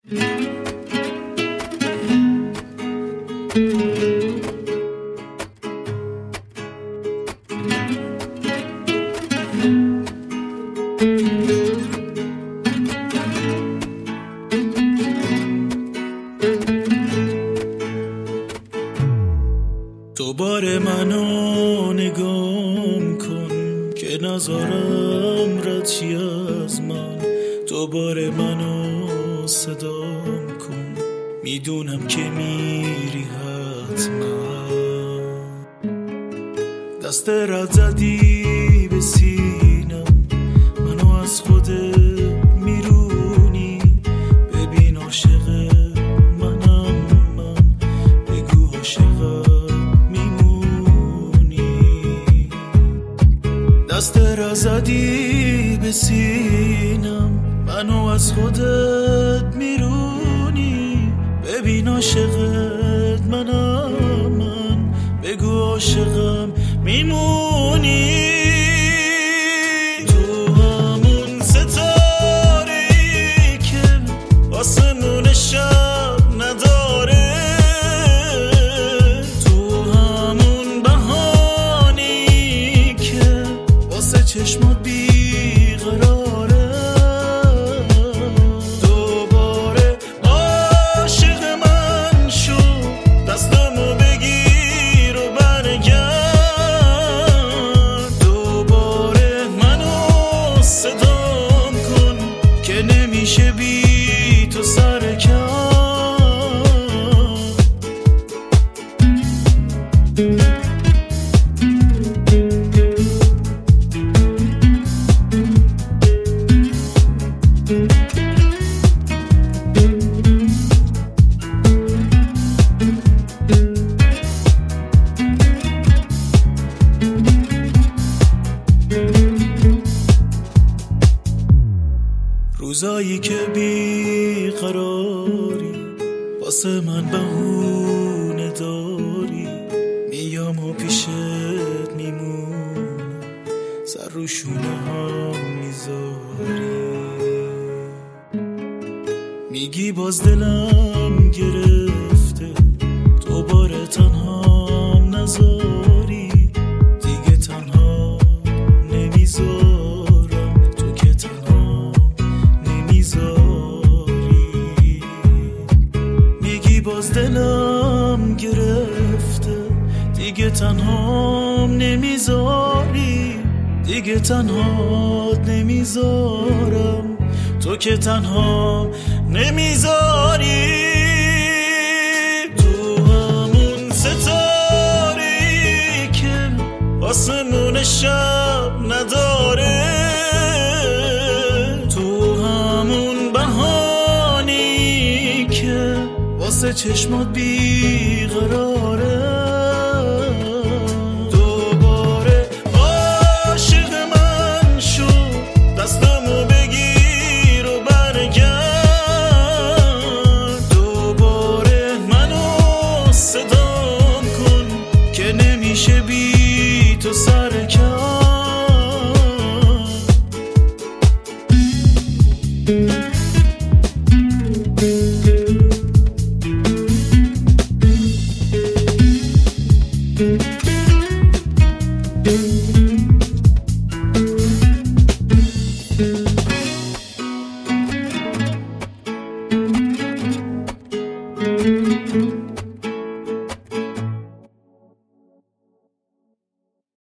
دوباره منو نگام کن که نذارم رد شی از من. دوباره منو صدام کن، میدونم که میری حتما. دست رد زدی به سینم، منو از خودت میرونی. ببین عاشق منم من، بگو عاشقم میمونی. دست رد زدی به سینم، منو از خودت میرونی. ببین عاشقت منم من، بگو عاشقم میمونی. تو همون ستاره‌ای که آسمون شب نداره، تو همون بهانی که واسه چشمات بیقراره. دوباره عاشق من شو، دستمو بگیر و برگرد. دوباره منو صدام کن که نمیشه بی تو سر کرد. روزایی که بیقراری واسه من بهونه داری، میام و پیشت میمونم، سر رو شونه هم میذاری. میگی باز دلم گرفته، دوباره تنهام نذاری. دیگه تنها نمیذارم، تو که تنها نمیذاری. میگی باز دلم گرفته، دیگه تنهام نمیذاری. دیگه تنها نمیذارم، تو که تنها نمیذاری. تو همون ستاره‌ای که آسمون شب نداره، تو همون بهانی که واسه چشمات بیقرار.